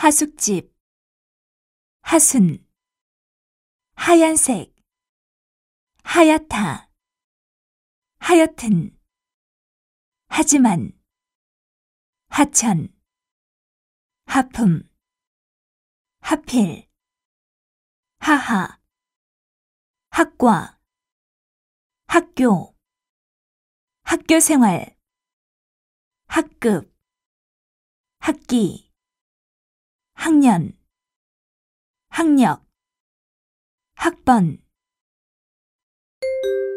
하숙집, 하순, 하얀색, 하얗다, 하여튼, 하지만, 하천, 하품, 하필, 하하, 학과, 학교, 학교생활, 학급, 학기, 학년, 학력, 학번.